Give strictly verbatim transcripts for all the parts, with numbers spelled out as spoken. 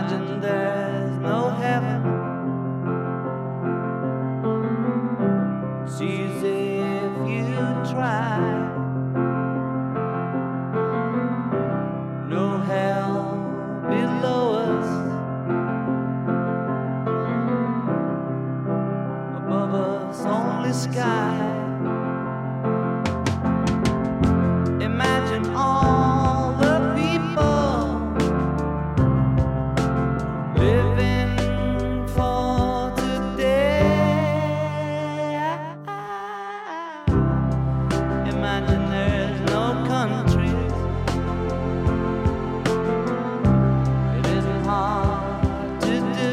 Imagine there's no heaven. It's easy if you try. No hell below us. Above us only sky. Imagine all the people living for today. Imagine there's no countries. It isn't hard to do.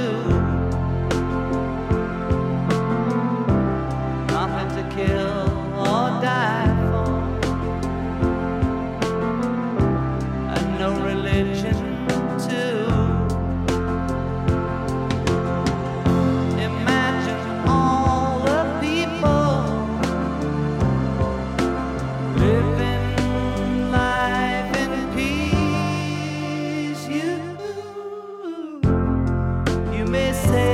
Nothing to kill or die for, and no religion too. Imagine all the people living life in peace. You, you may say